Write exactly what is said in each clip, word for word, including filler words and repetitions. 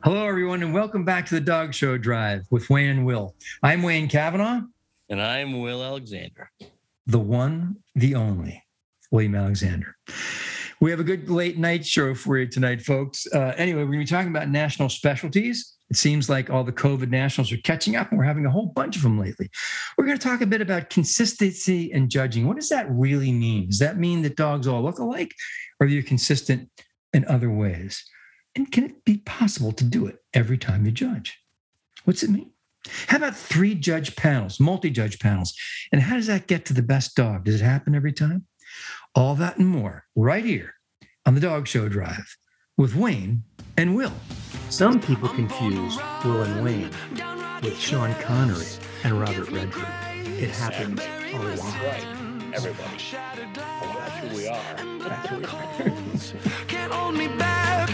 Hello, everyone, and welcome back to the Dog Show Drive with Wayne and Will. I'm Wayne Kavanaugh. And I'm Will Alexander. The one, the only, William Alexander. We have a good late night show for you tonight, folks. Uh, anyway, we're going to be talking about national specialties. It seems like all the COVID nationals are catching up, and we're having a whole bunch of them lately. We're going to talk a bit about consistency and judging. What does that really mean? Does that mean that dogs all look alike, or are you consistent in other ways? And can it be possible to do it every time you judge? What's it mean? How about three judge panels, multi-judge panels? And how does that get to the best dog? Does it happen every time? All that and more right here on the Dog Show Drive with Wayne and Will. Some people confuse Will and Wayne with Sean Connery and Robert Redford. It happens a lot. That's right, everybody. Well, that's who we are. That's who we are. Can't hold me back.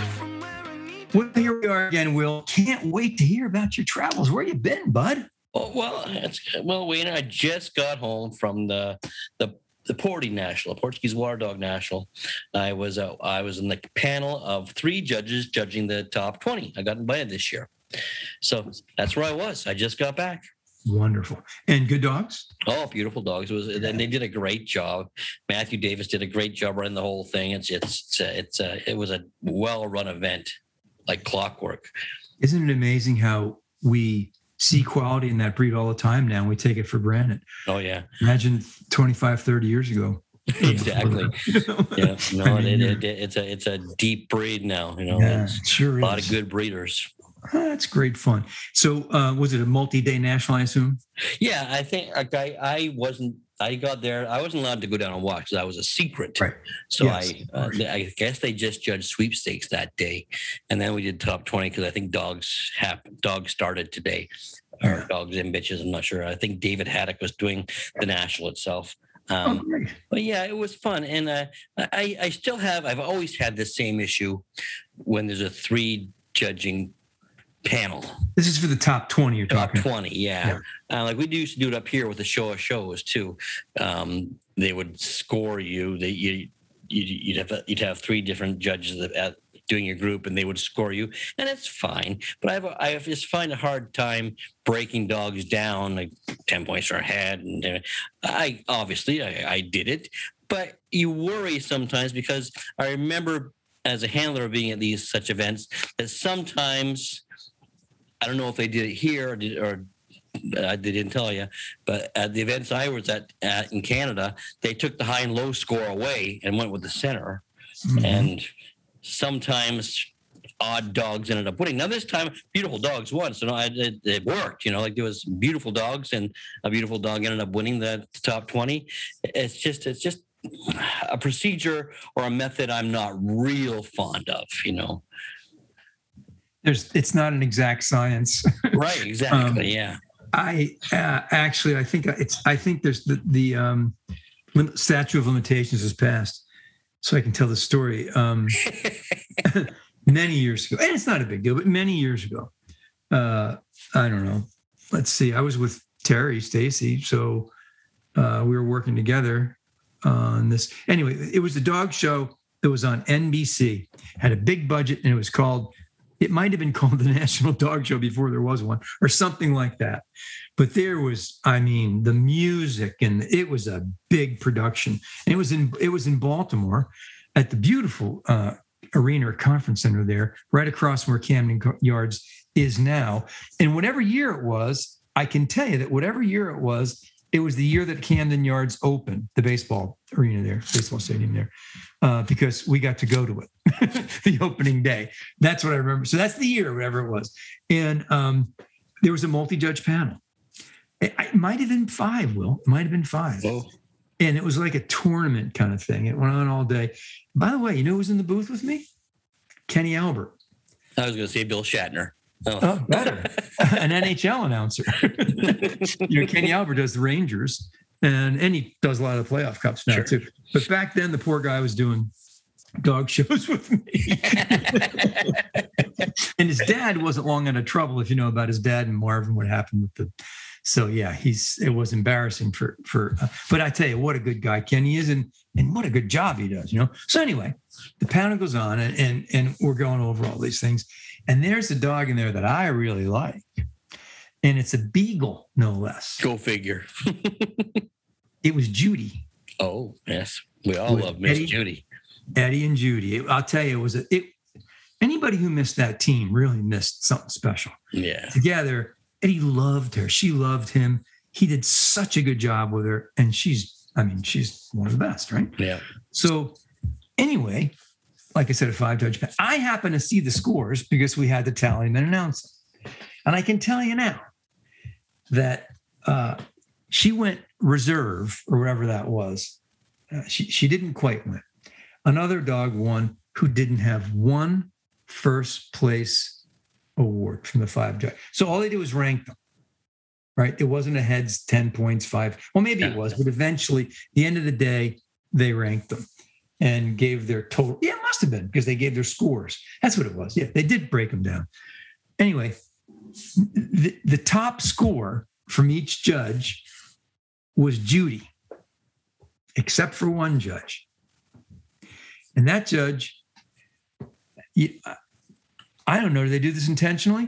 Well, here we are again, Will. Can't wait to hear about your travels. Where you been, bud? Oh, well, it's, well, Wayne, I just got home from the the the Porty National, Portuguese Water Dog National. I was uh, I was in the panel of three judges judging the top twenty. I got invited this year, so that's where I was. I just got back. Wonderful. And good dogs? Oh, beautiful dogs. It was, and they did a great job. Matthew Davis did a great job running the whole thing. It's it's it's uh, it was a well run event. Like clockwork. Isn't it amazing how we see quality in that breed all the time now and we take it for granted? Oh, yeah. Imagine twenty-five, thirty years ago. Exactly. Yeah. No, I mean, it, it, it's a it's a deep breed now. You know, yeah, it sure a lot is. of good breeders. Oh, that's great fun. So uh, was it a multi-day national, I assume? Yeah, I think like, I, I wasn't, I got there, I wasn't allowed to go down and watch because I was a secret. Right. So Yes, I uh, I guess they just judged sweepstakes that day. And then we did top twenty because I think dogs have, dogs started today. Or Yeah. dogs and bitches, I'm not sure. I think David Haddock was doing the national itself. Um, Oh, great. But yeah, it was fun. And uh, I, I still have, I've always had the same issue when there's a three judging panel. This is for the top twenty you're Top talking about. twenty, yeah. yeah. Uh, like we used to do it up here with the show of shows too. Um, they would score you. They you you'd, you'd have you'd have three different judges that, at doing your group, and they would score you, and it's fine. But I have a, I just find a hard time breaking dogs down like ten points or ahead. And uh, I obviously I, I did it, but you worry sometimes because I remember as a handler being at these such events that sometimes. I don't know if they did it here or, did, or uh, they didn't tell you, but at the events I was at, at in Canada, they took the high and low score away and went with the center. Mm-hmm. And sometimes odd dogs ended up winning. Now this time, beautiful dogs won, so no, it, it worked. You know, like there was beautiful dogs, and a beautiful dog ended up winning the top twenty. It's just, it's just a procedure or a method I'm not real fond of. You know. There's, it's not an exact science. Right, exactly, um, yeah. I uh, actually, I think it's, I think there's the, the um, statute of limitations has passed, so I can tell the story. Um, many years ago, and it's not a big deal, but many years ago, uh, I don't know. Let's see. I was with Terry Stacy, so uh, we were working together on this. Anyway, it was the dog show that was on N B C. Had a big budget, and it was called. It might have been called the National Dog Show before there was one, or something like that. But there was, I mean, the music, and it was a big production. And it was in it was in Baltimore, at the beautiful uh, arena or conference center there, right across from where Camden Yards is now. And whatever year it was, I can tell you that whatever year it was, it was the year that Camden Yards opened, the baseball arena there, baseball stadium there, uh, because we got to go to it, the opening day. That's what I remember. So that's the year, whatever it was. And um, there was a multi-judge panel. It, it might have been five, Will. It might have been five. Oh. And it was like a tournament kind of thing. It went on all day. By the way, you know who was in the booth with me? Kenny Albert. I was going to say Bill Shatner. Oh, oh better. An N H L announcer. You know, Kenny Albert does the Rangers, and, and he does a lot of the playoff cups now, sure. too. But back then, the poor guy was doing dog shows with me. And his dad wasn't long out of trouble, if you know about his dad and Marvin, what happened with the So yeah, he's it was embarrassing for for. Uh, but I tell you, what a good guy Kenny is, and and what a good job he does. You know. So anyway, the panel goes on, and and, and we're going over all these things, and there's a dog in there that I really like, and it's a beagle, no less. Go figure. It was Judy. Oh yes, we all With love Miss Eddie- Judy. Eddie and Judy. It- I'll tell you, it was a, it. Anybody who missed that team really missed something special. Yeah. Together, Eddie loved her. She loved him. He did such a good job with her, and she's, I mean, she's one of the best, right? Yeah. So anyway, like I said, a five judge. I happen to see the scores because we had to tally and then announce them. And I can tell you now that uh, she went reserve or whatever that was. Uh, she she didn't quite win. Another dog won who didn't have one first place award from the five judge. So all they did was rank them, right? It wasn't a heads, ten points, five. Well, maybe it was, but eventually, the end of the day, they ranked them and gave their total. Yeah, it must have been because they gave their scores. That's what it was. Yeah, they did break them down. Anyway, the, the top score from each judge was Judy, except for one judge. And that judge, I don't know, do they do this intentionally?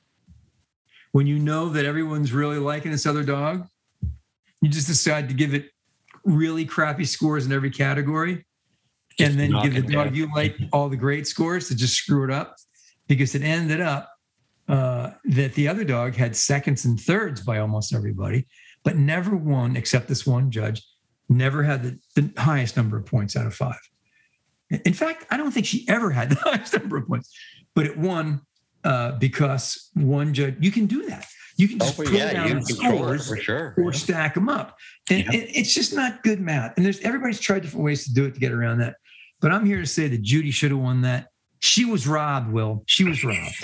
When you know that everyone's really liking this other dog, you just decide to give it really crappy scores in every category, Just and then knock give the it dog down. you like all the great scores to just screw it up, because it ended up uh, that the other dog had seconds and thirds by almost everybody, but never won except this one judge, never had the, the highest number of points out of five. In fact, I don't think she ever had the highest number of points, but it won uh, because one judge, you can do that. You can just Oh, pull yeah, down you the can control it scores for sure. or stack them up. And Yeah. it, it's just not good math. And there's everybody's tried different ways to do it to get around that. But I'm here to say that Judy should have won that. She was robbed, Will. She was robbed.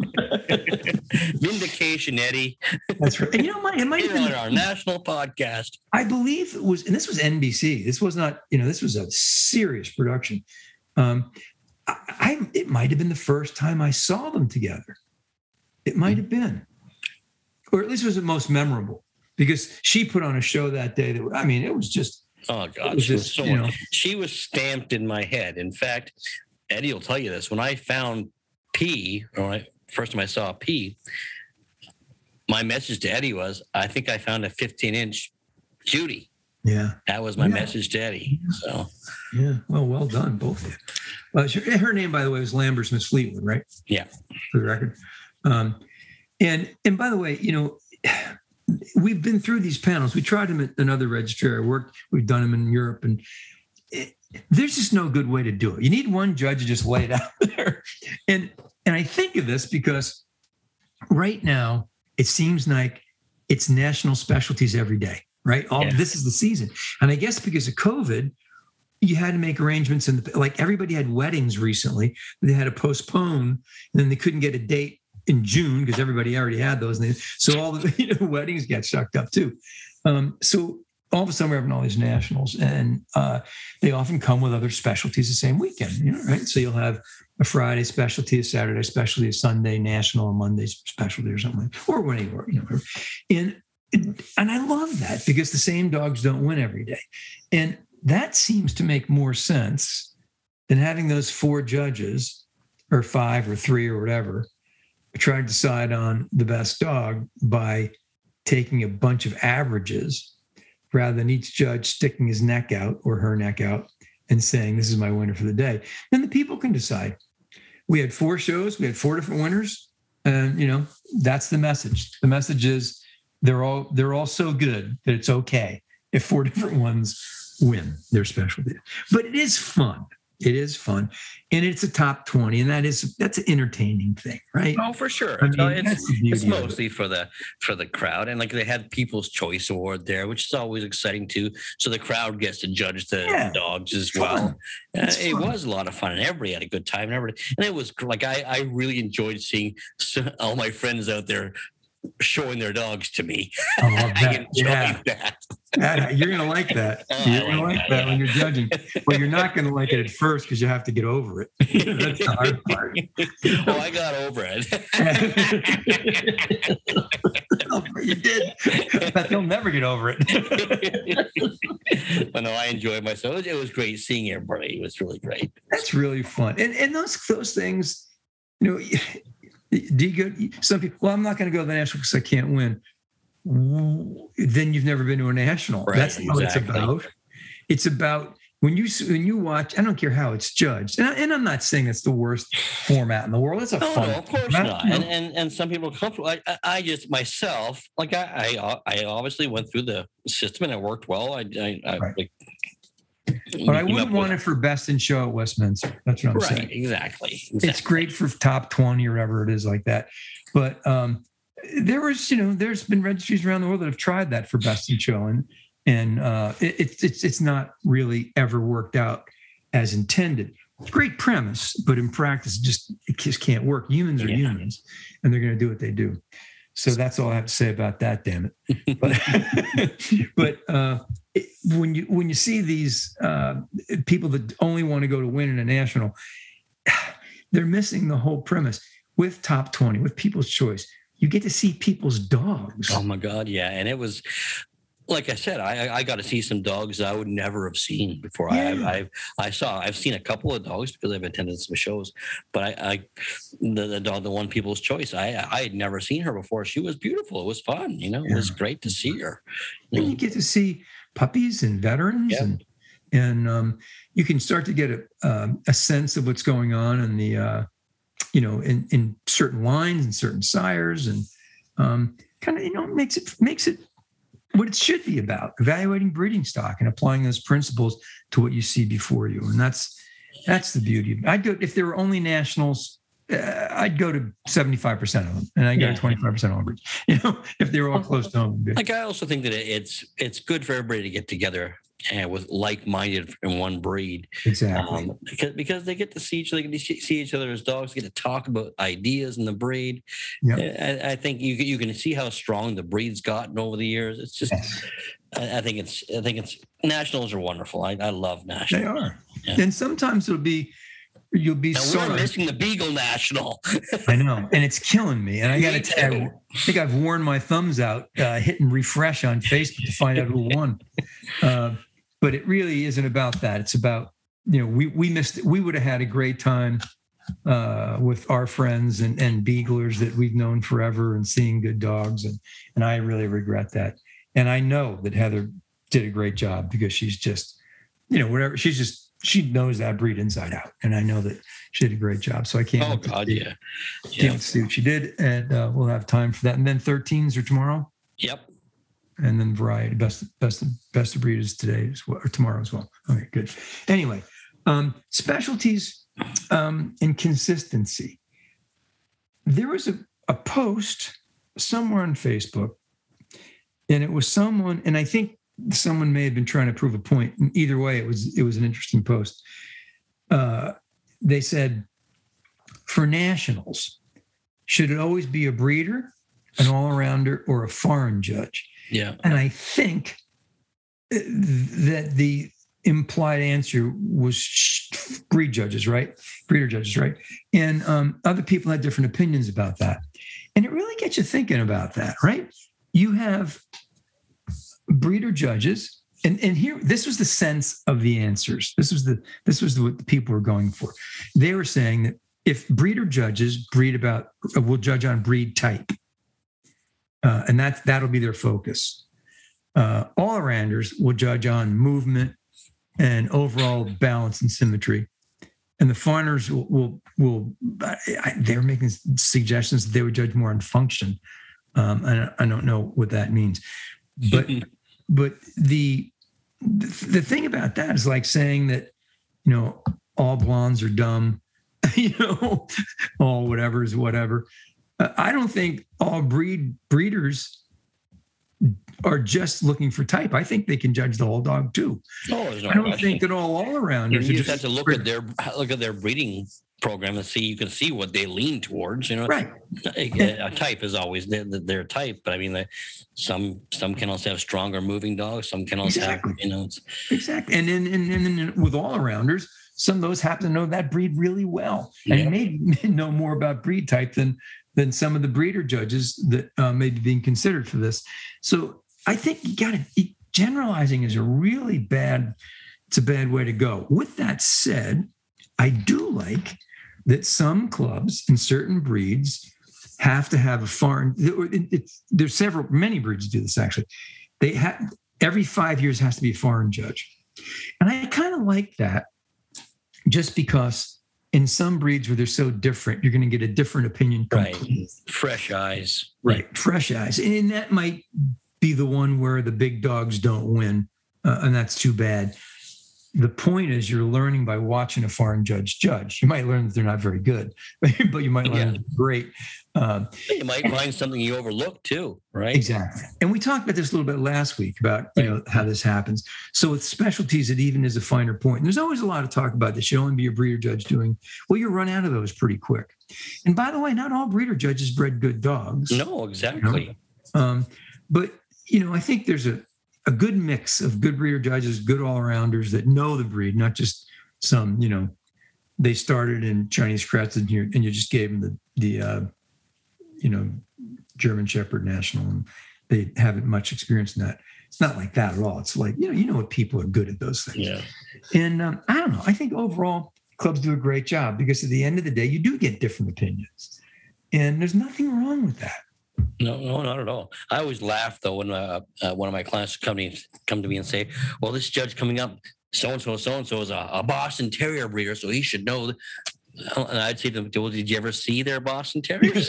Vindication, Eddie. That's right. And you know, it might, it might have Here been, on our national podcast. I believe it was, and this was N B C. This was not, you know, this was a serious production. Um, I, I it might have been the first time I saw them together. It might have been, or at least it was the most memorable, because she put on a show that day that, I mean, it was just, Oh it God, was she was just, so you know, she was stamped in my head. In fact, Eddie will tell you this. When I found P, or when I, first time I saw P, my message to Eddie was, I think I found a fifteen inch Judy. yeah, That was my Yeah. message to Eddie. So yeah. Well, well done, both of you. Well, she, her name, by the way, was Lambert's Miss Fleetwood, right? yeah, For the record. Um, and and by the way, you know, we've been through these panels. We tried them at another registry I worked. We've done them in Europe, and it, there's just no good way to do it. You need one judge to just lay it out there. And and I think of this because right now it seems like it's national specialties every day, right? All Yeah. this is the season, and I guess because of COVID, you had to make arrangements, and like everybody had weddings recently. They had to postpone, and then they couldn't get a date in June because everybody already had those. And they, so all the you know, weddings got sucked up too. Um, so all of a sudden we're having all these nationals, and uh, they often come with other specialties the same weekend, you know, right? So you'll have a Friday specialty, a Saturday specialty, a Sunday national, a Monday specialty or something, like, or whatever, you know. And, and I love that because the same dogs don't win every day. And that seems to make more sense than having those four judges or five or three or whatever try to decide on the best dog by taking a bunch of averages rather than each judge sticking his neck out or her neck out and saying, this is my winner for the day. Then the people can decide. We had four shows. We had four different winners. And, you know, that's the message. The message is they're all, they're all so good that it's okay if four different ones win their specialty. But it is fun. It is fun. And it's a top twenty. And that is, that's an entertaining thing, right? oh for sure. I mean, So it's that's the beauty it's of it. mostly for the for the crowd, and like they had People's Choice Award there, which is always exciting too. So the crowd gets to judge the Yeah. dogs as It's well. fun. Uh, It's it fun. was a lot of fun, and everybody had a good time. And everybody, and it was like I I really enjoyed seeing so- all my friends out there showing their dogs to me. I love that. I enjoy Yeah. that. That- you're gonna like that. Oh, You're I gonna like like that, that yeah. when you're judging. Well, you're not gonna like it at first because you have to get over it. That's the hard part. Oh, I got over it. Oh, you did. But they'll never get over it. But no, I enjoyed myself. It was great seeing everybody. It was really great. That's really fun. And and those those things, you know, do you go? Some people. Well, I'm not going to go to the national because I can't win. Then you've never been to a national. Right, That's not what it's exactly. about. It's about when you when you watch. I don't care how it's judged, and, I, and I'm not saying it's the worst format in the world. It's a No, fun. no, of course format, not. you know? And, and and some people are comfortable. I, I, I just myself, like I, I I obviously went through the system and it worked well. I, I, I Right. like, But I came wouldn't up want with- it for best in show at Westminster. That's what I'm right, saying. exactly. It's exactly. great for top twenty or whatever it is like that. But um, there was, you know, there's been registries around the world that have tried that for best in show, and and uh, it, it's it's it's not really ever worked out as intended. Great premise, but in practice, it just it just can't work. Humans are Yeah. humans, and they're going to do what they do. So that's all I have to say about that. Damn it! But but uh, it, when you when you see these uh, people that only want to go to win in a national, they're missing the whole premise. With top twenty, with People's Choice, you get to see people's dogs. Oh my God, yeah. And it was, like I said, I I got to see some dogs I would never have seen before. Yeah. I I I saw I've seen a couple of dogs because I've attended some shows, but I, I the, the dog, the one People's Choice, I I had never seen her before. She was beautiful. It was fun. You know, it was Yeah. great to see her. And you get to see puppies and veterans, Yeah. and and um, you can start to get a um, a sense of what's going on in the uh, you know in in certain lines and certain sires, and um, kind of you know makes it makes it what it should be about, evaluating breeding stock and applying those principles to what you see before you. And that's that's the beauty of it. I'd go if there were only nationals. Uh, I'd go to seventy-five percent of them, and I go Yeah. to twenty-five percent of them. You know, if they were all close to home. Like I also think that it's it's good for everybody to get together and with like-minded in one breed, Exactly. um, because because they get to see each other, they get to see each other as dogs, get to talk about ideas in the breed. Yep. I, I think you you can see how strong the breed's gotten over the years. It's just, Yes. I, I think it's I think it's nationals are wonderful. I, I love They nationals. are. Yeah. And sometimes it'll be, you'll be And we're sorry. missing the Beagle National. I know. And it's killing me. And I Me got to tell you, too. I think I've worn my thumbs out uh, hitting refresh on Facebook to find out who won. Uh, but it really isn't about that. It's about, you know, we, we missed, we would have had a great time uh, with our friends and, and beaglers that we've known forever and seeing good dogs. And, and I really regret that. And I know that Heather did a great job because she's just, you know, whatever, she's just, she knows that breed inside out. And I know that she did a great job. So I can't, Oh wait to God, see- yeah, can't yeah, wait to see what she did. And uh, we'll have time for that. And then thirteens are tomorrow. yep. And then variety, best, best, best of breed is today as well, or tomorrow as well. Okay, good. Anyway, um, specialties um, and consistency. There was a, a post somewhere on Facebook, and it was someone, and I think someone may have been trying to prove a point. And either way, it was it was an interesting post. Uh, they said, for nationals, should it always be a breeder, an all-arounder, or a foreign judge? Yeah. And I think uh, that the implied answer was sh- breed judges, right? Breeder judges, right? And um, other people had different opinions about that. And it really gets you thinking about that, right? You have breeder judges, and, and here, this was the sense of the answers. This was the this was the, what the people were going for. They were saying that if breeder judges breed about, uh, will judge on breed type, Uh, and that, that'll be their focus. Uh, all-arounders will judge on movement and overall balance and symmetry. And the foreigners will, will, will I, they're making suggestions that they would judge more on function. Um, I, I don't know what that means. But but the, the thing about that is like saying that, you know, all blondes are dumb, you know, all whatever is whatever. I don't think all breed breeders are just looking for type. I think they can judge the whole dog too. Oh, there's no I don't question. think that all all around. You just have to look at their look at their breeding program and see. You can see what they lean towards. You know, right? A, a type is always their, their type, but I mean, the, some some kennels have stronger moving dogs. Some kennels exactly. have, you know, it's, exactly. And then and, and, and with all arounders, some of those happen to know that breed really well, and yep. maybe know more about breed type than than some of the breeder judges that uh, may be being considered for this. So I think you got to generalizing is a really bad. It's a bad way to go. With that said, I do like that some clubs and certain breeds have to have a foreign. It, it, there's several, many breeds do this actually. They have every five years has to be a foreign judge, and I kind of like that, just because in some breeds where they're so different, you're going to get a different opinion. Completely. Right, fresh eyes. Right, fresh eyes, and that might be the one where the big dogs don't win, uh, and that's too bad. The point is you're learning by watching a foreign judge judge. You might learn that they're not very good, but you might learn yeah. that they're great. Um, you might find something you overlooked too, right? Exactly. And we talked about this a little bit last week about, you know, how this happens. So with specialties, it even is a finer point. And there's always a lot of talk about this. You only be a breeder judge doing, well, you run out of those pretty quick. And by the way, not all breeder judges bred good dogs. No, exactly. You know? Um, but, you know, I think there's a, a good mix of good breeder judges, good all-arounders that know the breed, not just some, you know, they started in Chinese Crested and you, and you just gave them the, the uh, you know, German Shepherd National, and they haven't much experience in that. It's not like that at all. It's like, you know, you know what people are good at those things. Yeah. And um, I don't know. I think overall clubs do a great job because at the end of the day, you do get different opinions. And there's nothing wrong with that. No, no, not at all. I always laugh though when uh, uh, one of my clients come to, me, come to me and say, "Well, this judge coming up, so and so, so and so is a, a Boston Terrier breeder, so he should know." And I'd say to them, "Well, did you ever see their Boston Terriers?"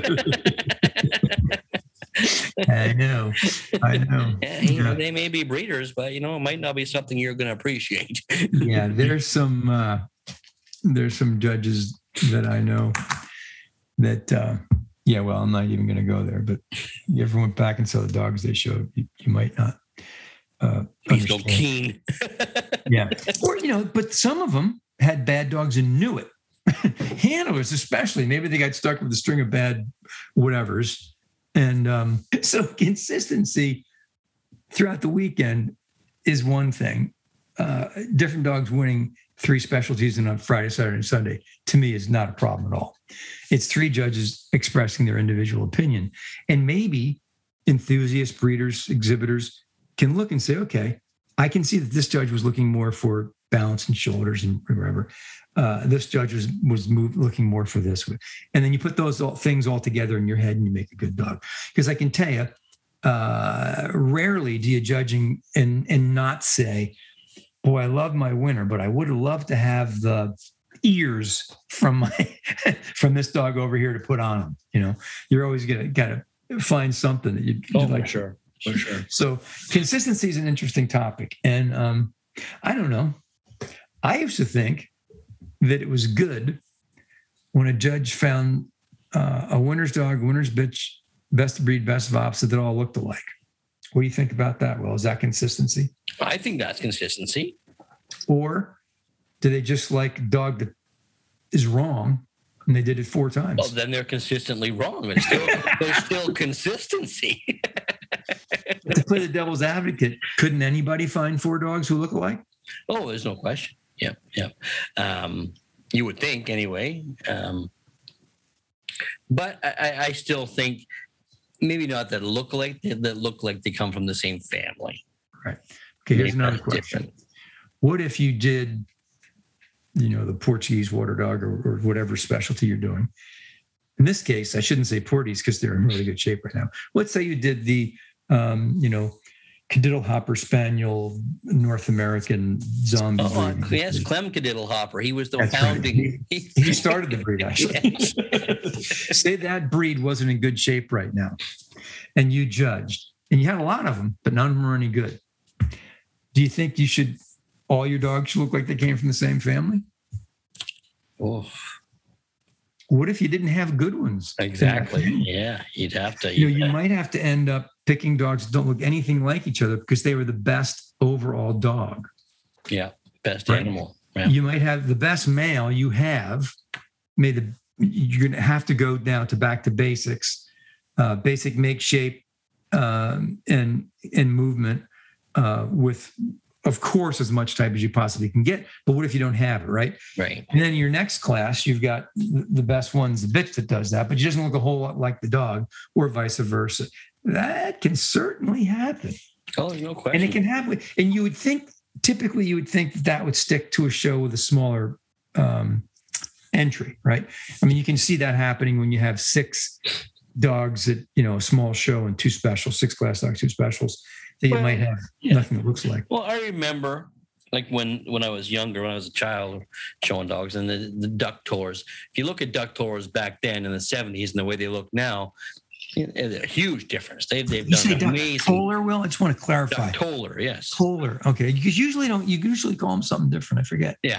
I know, I know. Yeah, you know, they may be breeders, but you know, it might not be something you're going to appreciate. Yeah, there's some uh, there's some judges that I know that. Uh, Yeah, well, I'm not even going to go there. But you ever went back and saw the dogs they showed? You, you might not. Uh, He's so keen. Yeah, or you know, but some of them had bad dogs and knew it. Handlers, especially, maybe they got stuck with a string of bad whatevers, and um, so consistency throughout the weekend is one thing. Uh, different dogs winning three specialties in on Friday, Saturday, and Sunday, to me, is not a problem at all. It's three judges expressing their individual opinion. And maybe enthusiast breeders, exhibitors can look and say, okay, I can see that this judge was looking more for balance and shoulders and whatever. Uh, this judge was, was move, looking more for this. And then you put those all, things all together in your head and you make a good dog. Because I can tell you, uh, rarely do you judging and, and not say, boy, I love my winner, but I would have loved to have the ears from my from this dog over here to put on him. You know, you're always gonna gotta find something that you oh, like. For sure, for sure. So consistency is an interesting topic, and um, I don't know. I used to think that it was good when a judge found uh, a winner's dog, winner's bitch, best of breed, best of opposite that all looked alike. What do you think about that? Well, is that consistency? I think that's consistency. Or do they just like a dog that is wrong and they did it four times? Well, then they're consistently wrong. It's still, there's still consistency. To play the devil's advocate, couldn't anybody find four dogs who look alike? Oh, there's no question. Yeah, yeah. Um, you would think anyway. Um, but I, I still think maybe not that look like that look like they come from the same family. Right. Okay. Here's maybe another question. Different. What if you did, you know, the Portuguese water dog or, or whatever specialty you're doing? In this case, I shouldn't say Porties because they're in really good shape right now. Let's say you did the, um, you know, Cadiddle Hopper Spaniel North American zombie. Oh, breed. Yes, Clem Cadiddle Hopper. He was the That's founding. Right. He, he started the breed, actually. Say that breed wasn't in good shape right now, and you judged, and you had a lot of them, but none of them were any good. Do you think you should, all your dogs should look like they came from the same family? Oh, what if you didn't have good ones? Exactly. Yeah, you'd have to. You know, you might have to end up picking dogs that don't look anything like each other because they were the best overall dog. Yeah, best right? animal. Yeah. You might have the best male you have. May the you're going to have to go down to back to basics, uh, basic make, shape, um, and and movement uh, with, of course, as much type as you possibly can get. But what if you don't have it, right? Right. And then your next class, you've got the best one's the bitch that does that, but she doesn't look a whole lot like the dog, or vice versa. That can certainly happen. Oh, no question. And it can happen. And you would think, typically, you would think that, that would stick to a show with a smaller um, entry, right? I mean, you can see that happening when you have six dogs at, you know, a small show and two specials, six class dogs, two specials, that you well, might have yeah. nothing that looks like. Well, I remember like when, when I was younger, when I was a child showing dogs and the, the duck tours. If you look at duck tours back then in the seventies and the way they look now, a huge difference. They've, they've you done say amazing. Duck Toller, Will? I just want to clarify. Duck Toller, yes. Toller, okay. Because usually don't you usually call them something different. I forget. Yeah.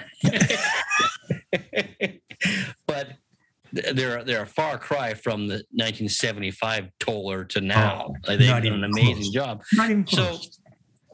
But they're they're a far cry from the nineteen seventy-five Toller to now. Oh, like they've done an amazing close. job. Not even close. So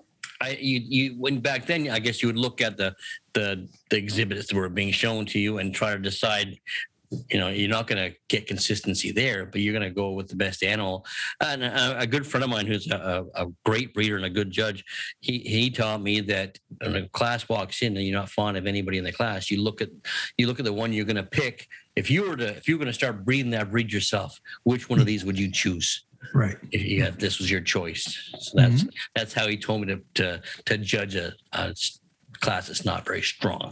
I you you when back then I guess you would look at the the the exhibits that were being shown to you and try to decide. You know, you're not going to get consistency there, but you're going to go with the best animal. And a, a good friend of mine who's a, a great breeder and a good judge, he he taught me that when a class walks in and you're not fond of anybody in the class, you look at you look at the one you're going to pick. If you were to if you were going to start breeding that breed yourself, which one of these would you choose? Right. If, you, if this was your choice, so that's mm-hmm. that's how he told me to to, to judge a. a class is not very strong.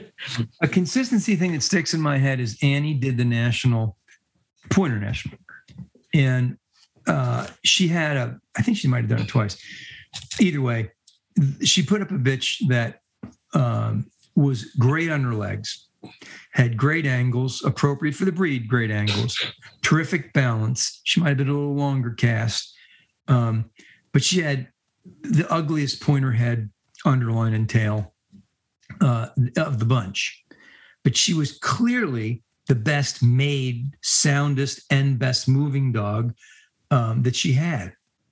A consistency thing that sticks in my head is Annie did the national pointer national, and uh, she had a. I think she might have done it twice. Either way, she put up a bitch that um, was great on her legs, had great angles, appropriate for the breed, great angles, terrific balance. She might have been a little longer cast, um, but she had the ugliest pointer head, underline and tail uh, of the bunch. But she was clearly the best made, soundest, and best moving dog um, that she had.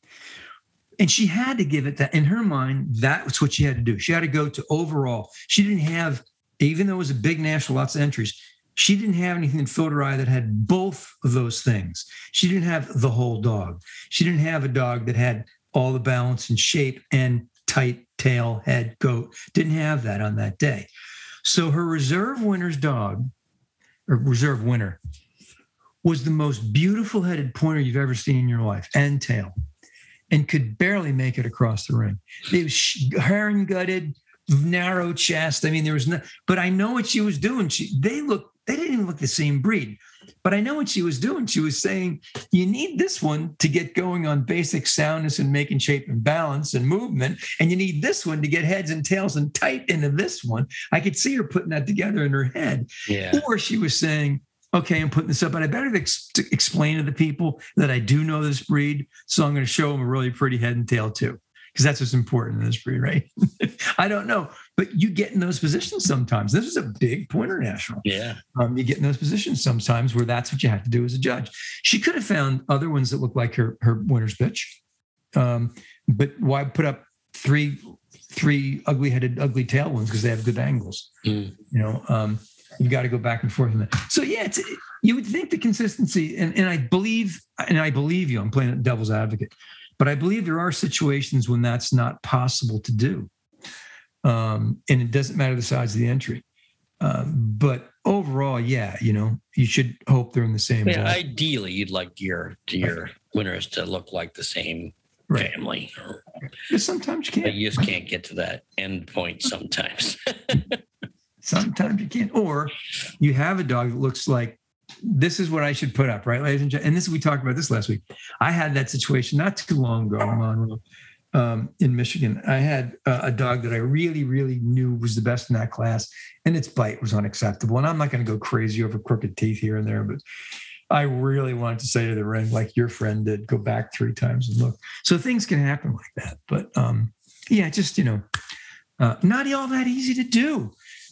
And she had to give it that, in her mind, that's what she had to do. She had to go to overall. She didn't have, even though it was a big national, lots of entries, she didn't have anything in Filter Eye that had both of those things. She didn't have the whole dog. She didn't have a dog that had all the balance and shape and tight tail, head, goat. Didn't have that on that day. So her reserve winner's dog, or reserve winner, was the most beautiful headed pointer you've ever seen in your life, and tail, and could barely make it across the ring. It was herring gutted, narrow chest. I mean, there was no, but I know what she was doing. She, they look, they didn't even look the same breed, but I know what she was doing. She was saying, you need this one to get going on basic soundness and making shape and balance and movement. And you need this one to get heads and tails and tight into this one. I could see her putting that together in her head. Yeah. Or she was saying, okay, I'm putting this up, but I better ex- to explain to the people that I do know this breed. So I'm going to show them a really pretty head and tail too, because that's what's important in this breed, right? I don't know, but you get in those positions sometimes. This is a big pointer national. Yeah. Um, you get in those positions sometimes where that's what you have to do as a judge. She could have found other ones that look like her, her winner's bitch. Um, but why put up three, three ugly headed, ugly tail ones? Because they have good angles, mm. you know, um, you got to go back and forth in that. So yeah, it's, you would think the consistency, and, and I believe, and I believe you, I'm playing devil's advocate, but I believe there are situations when that's not possible to do. Um, and it doesn't matter the size of the entry. Um, but overall, yeah, you know, you should hope they're in the same. Yeah, ball. ideally, you'd like your your right. winners to look like the same right. family. But sometimes you can't. But you just can't get to that end point sometimes. Sometimes you can't. Or you have a dog that looks like, this is what I should put up, right, ladies and gentlemen? And this, we talked about this last week. I had that situation not too long ago in Monroe, um, in Michigan. I had uh, a dog that I really, really knew was the best in that class, and its bite was unacceptable. And I'm not going to go crazy over crooked teeth here and there, but I really wanted to say to the ring, like your friend did, go back three times and look. So things can happen like that. But um, yeah, just, you know, uh, not all that easy to do.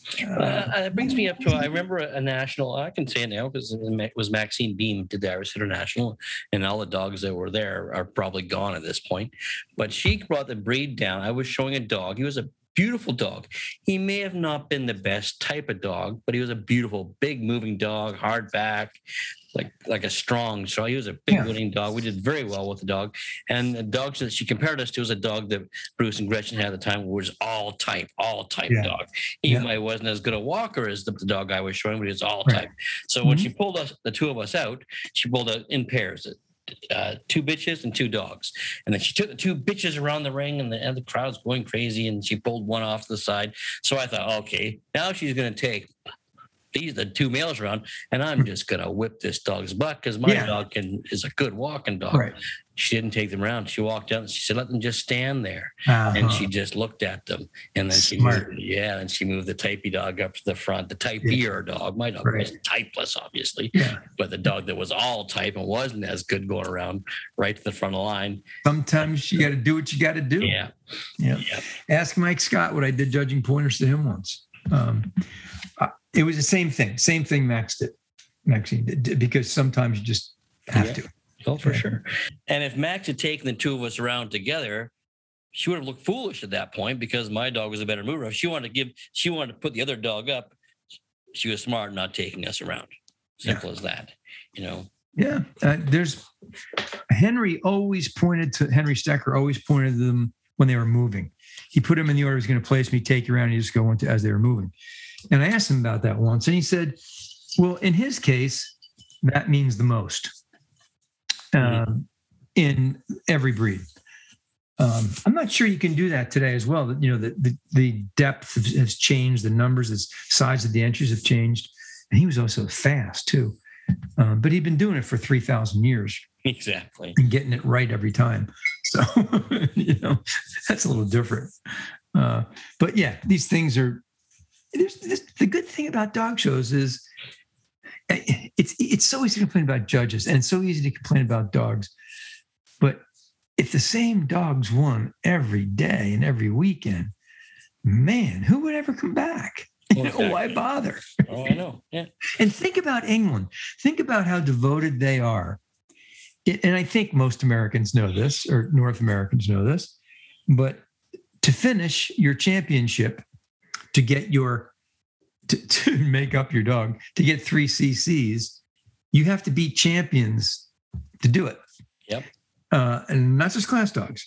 Uh, it brings me up to I remember a national. I can say it now because it was Maxine Beam did the Irish International, and all the dogs that were there are probably gone at this point. But she brought the breed down. I was showing a dog. He was a beautiful dog. He may have not been the best type of dog, but he was a beautiful, big moving dog, hard back, like like a strong. So he was a big Yeah. winning dog. We did very well with the dog. And the dogs that she compared us to was a dog that Bruce and Gretchen had at the time was all type, all type Yeah. dog. He Yeah. might wasn't as good a walker as the, the dog I was showing, but he was all Right. type. So when Mhm. she pulled us, the two of us out, she pulled out in pairs. Uh, two bitches and two dogs, and then she took the two bitches around the ring, and the, and the crowd's going crazy. And she pulled one off to the side. So I thought, okay, now she's going to take these the two males around, and I'm just going to whip this dog's butt because my Yeah. dog can is a good walking dog. Right. She didn't take them around. She walked out and she said, "Let them just stand there." Uh-huh. And she just looked at them, and then she Smart. moved, yeah, and she moved the typey dog up to the front. The typier dog, my dog Right. was typeless, obviously, Yeah. but the dog that was all type and wasn't as good going around right to the front of the line. Sometimes you got to do what you got to do. Yeah, Yeah. yeah, Ask Mike Scott what I did judging pointers to him once. Um, uh, it was the same thing, same thing Max did, Maxine did, because sometimes you just have Yeah. to. oh for Yeah. sure. And if Max had taken the two of us around together, she would have looked foolish at that point because my dog was a better mover. If she wanted to give, she wanted to put the other dog up. She was smart not taking us around. Simple as that, you know. Yeah. Uh, there's Henry always pointed to Henry Stecker always pointed to them when they were moving. He put them in the order he's going to place me, take you around, and you just go into as they were moving. And I asked him about that once, and he said, well, in his case, that means the most um, in every breed. Um, I'm not sure you can do that today as well. You know, the, the, the depth has changed, the numbers, the size of the entries have changed. And he was also fast too. Um, but he'd been doing it for three thousand years Exactly. and getting it right every time. So, you know, that's a little different. Uh, but yeah, these things are, there's, this, the good thing about dog shows is eh, it's, it's so easy to complain about judges and it's so easy to complain about dogs. But if the same dogs won every day and every weekend, man, who would ever come back? You know, why bother? Oh, I know. Yeah. And think about England. Think about how devoted they are. It- and I think most Americans know this, or North Americans know this, but to finish your championship, to get your, to, to make up your dog, to get three C Cs, you have to beat champions to do it. Yep. Uh, and not just class dogs.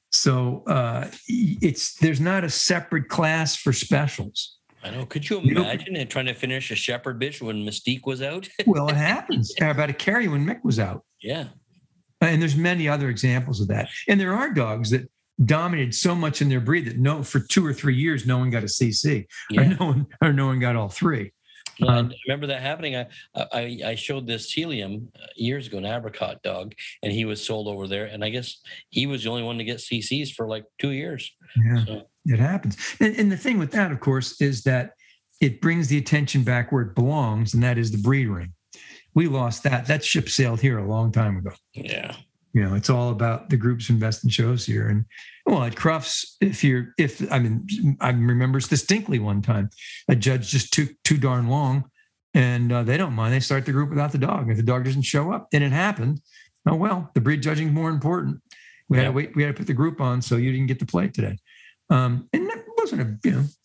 So uh, it's there's not a separate class for specials. I know. Could you You know- imagine it trying to finish a shepherd bitch when Mystique was out? Well, it happens. How about a Kerry when Mick was out? Yeah. And there's many other examples of that. And there are dogs that dominated so much in their breed that no, for two or three years, no one got a C C, Yeah. or no one, or no one got all three. No, I Um, remember that happening. I, I I showed this Celium uh, years ago, an Abricot dog, and he was sold over there. And I guess he was the only one to get C Cs for like two years. Yeah, So, it happens. And, and the thing with that, of course, is that it brings the attention back where it belongs, and that is the breed ring. We lost that. That ship sailed here a long time ago. yeah. You know, it's all about the groups invest in shows here. And well, at Crufts, if you're, if I mean, I remember distinctly one time a judge just took too darn long, and uh, they don't mind. They start the group without the dog. If the dog doesn't show up, and it happened, oh well, the breed judging is more important. We had Yeah. to wait. We had to put the group on, so you didn't get to play today. Um, and that wasn't a, you know,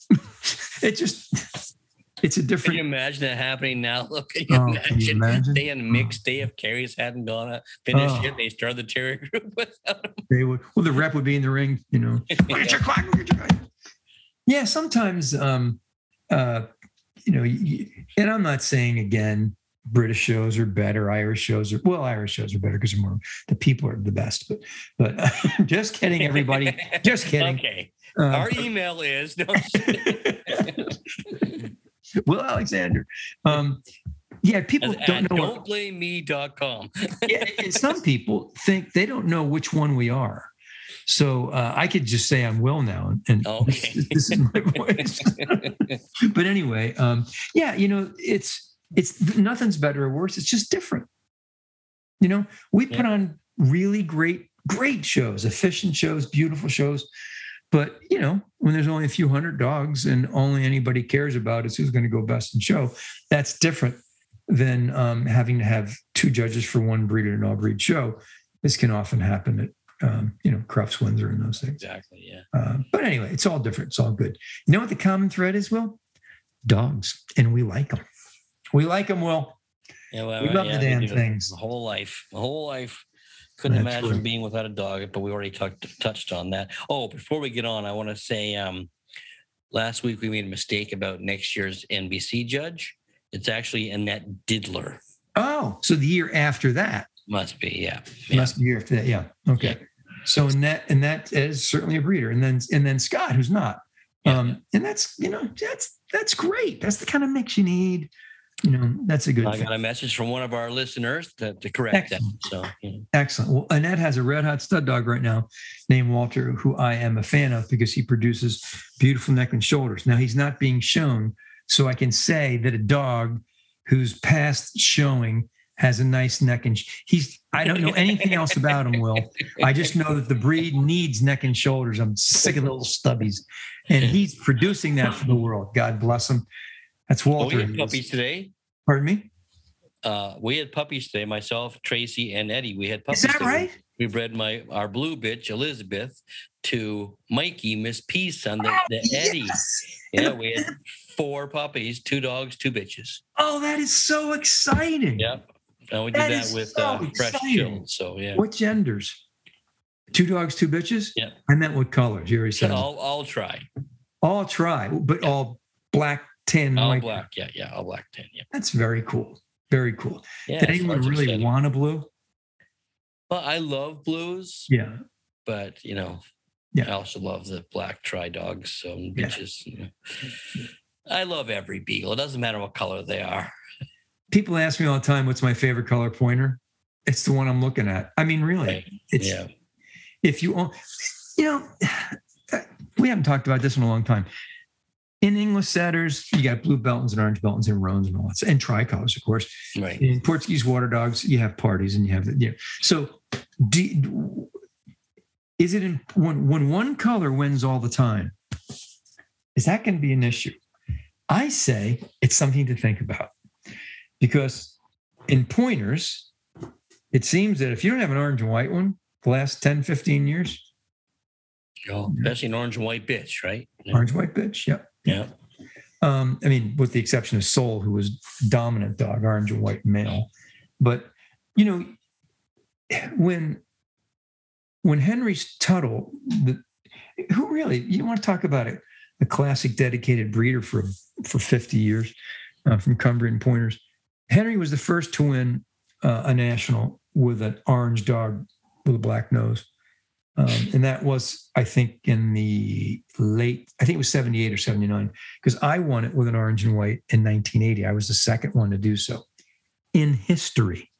it just, it's a Can different. you imagine that happening now? Look, can you Oh, imagine? can you imagine? Day and mixed day if Carries hadn't gone up, finished Oh. it. They started the terrier group without him. They would, well, the rep would be in the ring, you know. Look at your clock, look at your clock. Yeah, sometimes, um, uh, you know, you, and I'm not saying again, British shows are better, Irish shows are well, Irish shows are better because they're more the people are the best. But, but uh, just kidding, everybody. Just kidding. Okay. Uh, Our email is no. Will Alexander. Um, yeah, people at don't know. don't What, blame me dot com. yeah, and some people think they don't know which one we are. So uh, I could just say I'm Will now, and, and Okay. this, this is my voice. But anyway, um, yeah, you know, it's it's nothing's better or worse. It's just different. You know, we put Yeah. on really great, great shows, efficient shows, beautiful shows. But, you know, when there's only a few hundred dogs and only anybody cares about is who's going to go best in show, that's different than um, having to have two judges for one breed at an all breed show. This can often happen at, um, you know, Crufts, Windsor, and those things. Exactly. Yeah. Uh, but anyway, it's all different. It's all good. You know what the common thread is, Will? Dogs. And we like them. We like them, Will. Yeah, well, we love yeah, the damn we do. things. The whole life. The whole life. Couldn't That's imagine right. being without a dog, but we already talked touched on that. Oh, before we get on, I want to say um, last week we made a mistake about next year's N B C judge. It's actually Annette Diddler. Oh, so the year after that. Must be, yeah. yeah. Must be the year after that. Yeah. Okay. Yeah. So Annette, and that is certainly a breeder. And then and then Scott, who's not. Yeah. Um, and that's, you know, that's that's great. That's the kind of mix you need. You know, that's a good I thing. got a message from one of our listeners to, to correct Excellent. that. So, you know. Excellent. Well, Annette has a red hot stud dog right now named Walter, who I am a fan of because he produces beautiful neck and shoulders. Now, he's not being shown, so I can say that a dog who's past showing has a nice neck and sh- he's. I don't know anything else about him, Will. I just know that the breed needs neck and shoulders. I'm sick of the little stubbies, and he's producing that for the world. God bless him. That's Walter. Oh, we had puppies today. Pardon me? Uh, we had puppies today. Myself, Tracy, and Eddie. We had puppies. Is that today. right? We bred my our blue bitch Elizabeth to Mikey, Miss P's son, the, Oh, the Eddie. yes. Yeah, we had four puppies, two dogs, two bitches. Oh, that is so exciting. Yeah, and we did That that, is with so uh, fresh exciting. chilled. So yeah. What genders? Two dogs, two bitches? Yeah. I meant what colors? You already said. I'll I'll try. All try, but Yeah. all black, tan, All white. black. Yeah, yeah, all black ten. Yeah. That's very cool. Very cool. Yeah. Did so anyone that's really exciting. want a blue? Well, I love blues, Yeah. but you know, Yeah. I also love the black tri dogs, so Yeah. bitches. You know. I love every beagle. It doesn't matter what color they are. People ask me all the time, what's my favorite color pointer? It's the one I'm looking at. I mean, really, Right. it's Yeah. if you own, you know, we haven't talked about this in a long time. In English setters, you got blue Beltons and orange Beltons and roans and all that, and tricolors, of course. Right. In Portuguese water dogs, you have parties and you have the, yeah. So, do, is it in, when when one color wins all the time? Is that going to be an issue? I say it's something to think about because in pointers, it seems that if you don't have an orange and white one, the last ten, fifteen years, Oh, especially an orange and white bitch, right? Yeah. orange, white bitch, yeah. Yeah. Um, I mean, with the exception of Soul, who was dominant dog, orange and white male. But, you know, when when Henry Tuttle, the, who really, you want to talk about it, a classic dedicated breeder for, for fifty years uh, from Cumbrian Pointers. Henry was the first to win uh, a national with an orange dog with a black nose. Um, and that was, I think, in the late, I think it was seventy-eight or seventy-nine, because I won it with an orange and white in nineteen eighty. I was the second one to do so in history.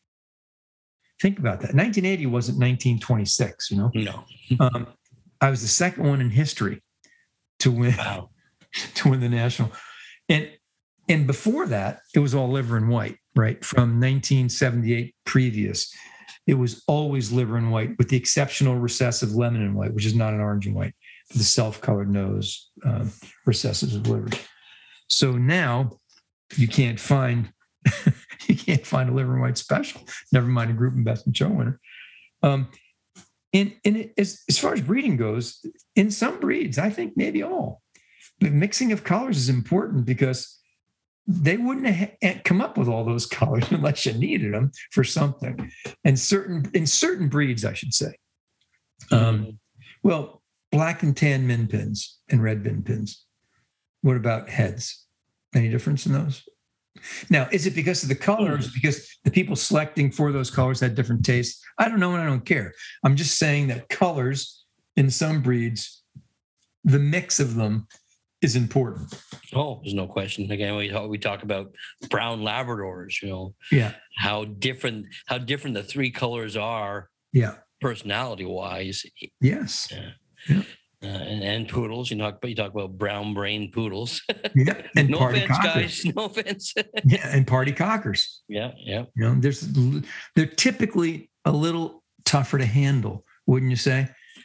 Think about that. nineteen eighty wasn't nineteen twenty-six, you know? No. Um, I was the second one in history to win, Wow. to win the national. And, and before that, it was all liver and white, right? From nineteen seventy-eight previous. It was always liver and white, with the exceptional recessive lemon and white, which is not an orange and white, the self-colored nose uh, recessives of liver. So now you can't find you can't find a liver and white special. Never mind a group and best and show winner. Um, and and it, as as far as breeding goes, in some breeds, I think maybe all, the mixing of colors is important because they wouldn't have come up with all those colors unless you needed them for something. And certain in certain breeds, I should say. Um, well, black and tan min pins and red bin pins. What about heads? Any difference in those? Now, is it because of the colors? Because the people selecting for those colors had different tastes? I don't know, and I don't care. I'm just saying that colors in some breeds, the mix of them is important. Oh, there's no question. Again, we talk, we talk about brown Labradors, you know, Yeah. how different how different the three colors are Yeah. personality wise. Yes. Yeah. Yeah. Uh, and, and poodles, you talk, but you talk about brown brain poodles. Yeah. And no party offense, cockers. guys. No offense. Yeah. And party cockers. yeah, yeah. You know, there's they're typically a little tougher to handle, wouldn't you say?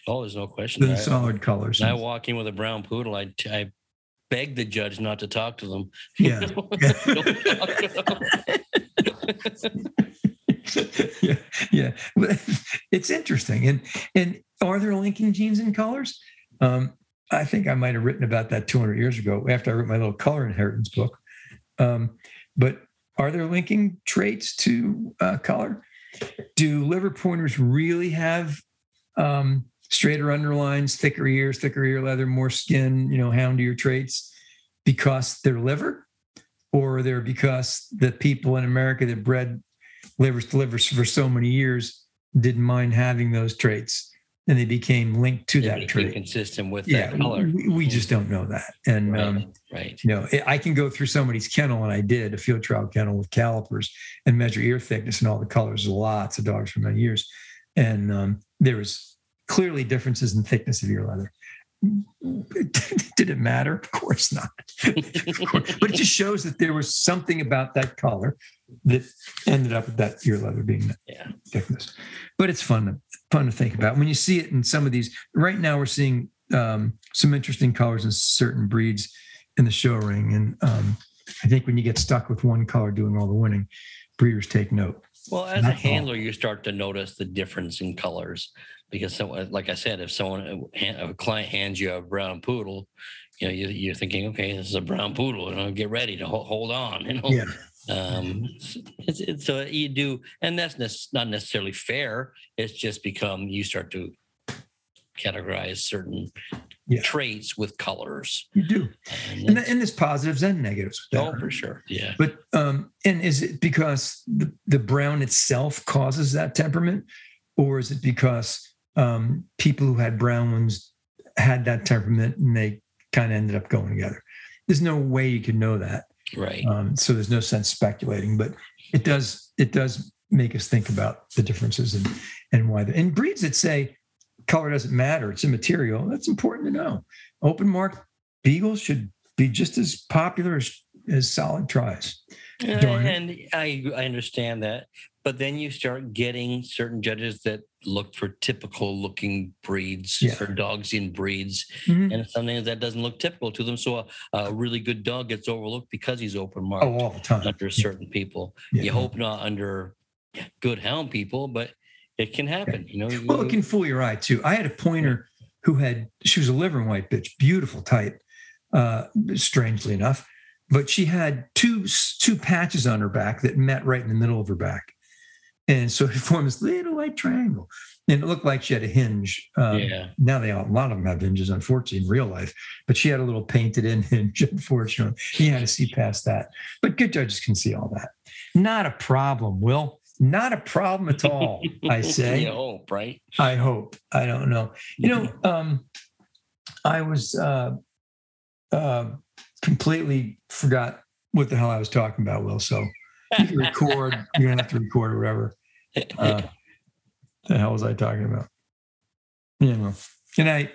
Oh, there's no question. than I, solid colors. I walk in with a brown poodle. I, I beg the judge not to talk to them. Yeah. Don't talk to them. yeah, yeah. It's interesting. And and are there linking genes in colors? Um, I think I might have written about that two hundred years ago after I wrote my little color inheritance book. Um, but are there linking traits to uh, color? Do liver pointers really have um, straighter underlines, thicker ears, thicker ear leather, more skin, you know, houndier traits because they're liver? Or they're because the people in America that bred livers to livers for so many years didn't mind having those traits, and they became linked to They that became trait. consistent with Yeah, that color. we, we just don't know that. And Right, um, right. you know, I can go through somebody's kennel, and I did a field trial kennel with calipers and measure ear thickness and all the colors of lots of dogs for many years, and um, there was clearly differences in thickness of ear leather. Did it matter? Of course not. Of course. But it just shows that there was something about that color that ended up with that ear leather being that Yeah. thickness. But it's fun to fun to think about when you see it in some of these. Right now, we're seeing um, some interesting colors in certain breeds in the show ring, and um, I think when you get stuck with one color doing all the winning, breeders take note. Well, as a That's all. handler, you start to notice the difference in colors because, so, like I said, if someone, a client hands you a brown poodle, you know, you, you're thinking, okay, this is a brown poodle, and I'll get ready to hold, hold on. You know, Yeah. um, it's, it's, so you do, and that's ne- not necessarily fair. It's just become you start to categorize certain Yeah. traits with colors. You do, And, and, that's- and there's positives and negatives with that. oh, right? for sure, yeah. But um, and is it because the, the brown itself causes that temperament, or is it because um, people who had brown ones had that temperament and they kind of ended up going together? There's no way you can know that, Right. um, so there's no sense speculating. But it does it does make us think about the differences and and why. The, and breeds that say color doesn't matter, it's immaterial. That's important to know. Open mark beagles should be just as popular as, as solid tries. Uh, Darn it. and I I understand that, but then you start getting certain judges that look for typical looking breeds Yeah. or dogs in breeds, Mhm. and sometimes that doesn't look typical to them. So a, a really good dog gets overlooked because he's open marked Oh, all the time. under certain people. Yeah. You hope not under good hound people, but it can happen. You know. Well, it can fool your eye too. I had a pointer who had, she was a liver and white bitch, beautiful type, uh, strangely enough, but she had two two patches on her back that met right in the middle of her back. And so it formed this little white triangle. And it looked like she had a hinge. Um, Yeah. Now they all, a lot of them have hinges, unfortunately, in real life. But she had a little painted in hinge, unfortunately. You had to see past that. But good judges can see all that. Not a problem, Will. Not a problem at all, I say. You hope, right? I hope. I don't know. You know, um, I was uh, uh, completely forgot what the hell I was talking about, Will. So you can record. You don't have to record or whatever. Uh, the hell was I talking about? You know. Good night.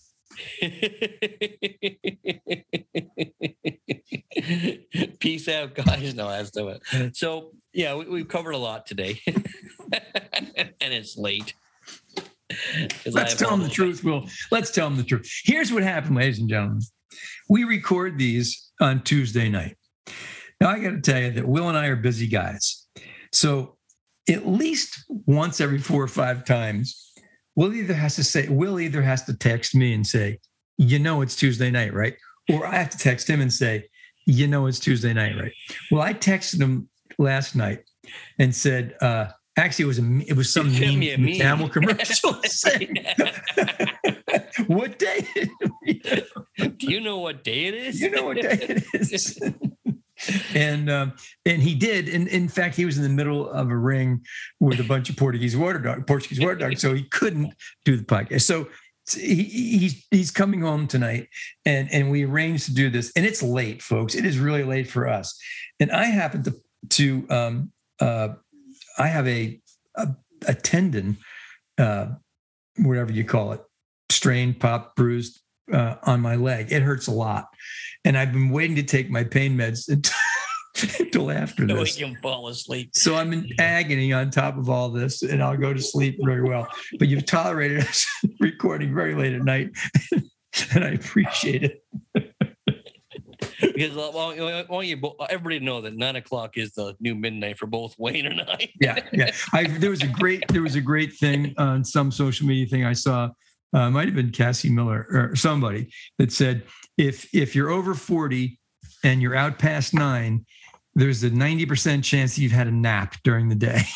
Peace out, guys. No, that's do it. So yeah, we, we've covered a lot today, and it's late. 'Cause I Let's have tell all them the those- truth, Will. Let's tell them the truth. Here's what happened, ladies and gentlemen. We record these on Tuesday night. Now, I got to tell you that Will and I are busy guys. So at least once every four or five times, Will either has to say, Will either has to text me and say, you know, it's Tuesday night, right? Or I have to text him and say, you know, it's Tuesday night, right? Well, I texted him last night and said, uh, actually, it was a, it was some You sent meme me a from the meme. Camel commercial saying, what day? Do you know what day it is? You know what day it is. and um, and he did. And in fact, he was in the middle of a ring with a bunch of Portuguese water dog, Portuguese water dogs, so he couldn't do the podcast. So he, he's he's coming home tonight, and and we arranged to do this. And it's late, folks. It is really late for us. And I happen to to um, uh, I have a a, a tendon, uh, whatever you call it, strained, popped, bruised uh, on my leg. It hurts a lot. And I've been waiting to take my pain meds until after So we this. can fall asleep. So I'm in agony on top of all this, and I'll go to sleep very well. But you've tolerated us recording very late at night, and I appreciate it. Because well, I want you bo- everybody to know that nine o'clock is the new midnight for both Wayne and I. Yeah, yeah. I, there was a great there was a great thing on some social media thing I saw. Uh, might have been Cassie Miller or somebody that said if if you're over forty and you're out past nine, there's a ninety percent chance that you've had a nap during the day.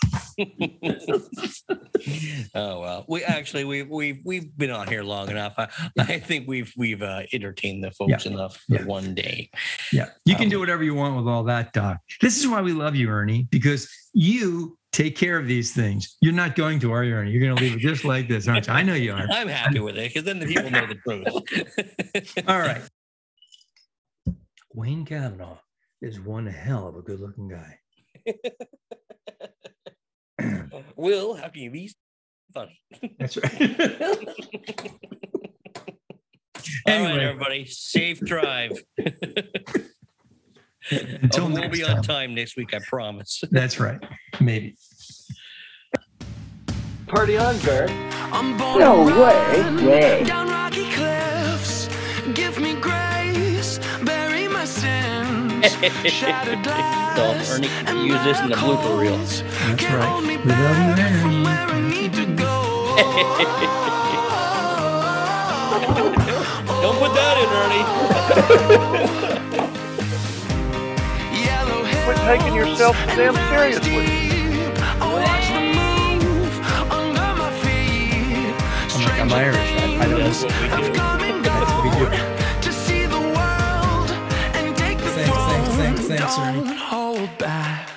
Oh well, we actually we we we've been on here long enough. I, I think we've we've uh, entertained the folks Yeah. enough for Yeah. one day. Yeah, you can Um, do whatever you want with all that, Doc. This is why we love you, Ernie, because you take care of these things. You're not going to, are you, Ernie? You're going to leave it just like this, aren't you? I know you are. I'm happy with it because then the people know the truth. All right. Wayne Kavanaugh is one hell of a good-looking guy. Will, how can you be funny? That's right. All Anyway. right, everybody, safe drive. Until Oh, we'll next be on time. time next week, I promise. That's right. Maybe. Party on, Bert. I'm born No and way. run Way. down rocky cliffs. Give me grace, bury my sins. Shattered glass So, Ernie, and use this in the blooper reel. miracles That's can't right. hold me We love you, back Ernie. from where I need to go. Don't put that in, Ernie. Yellow Quit taking yourself so damn and very seriously. deep. I watch them move under my feet. I'm like, I'm Irish. I, I don't That's know. what we I've do. come and That's what we do. gone to see the world and take the Thanks, thanks, thanks, thanks, Don't Ernie. hold back.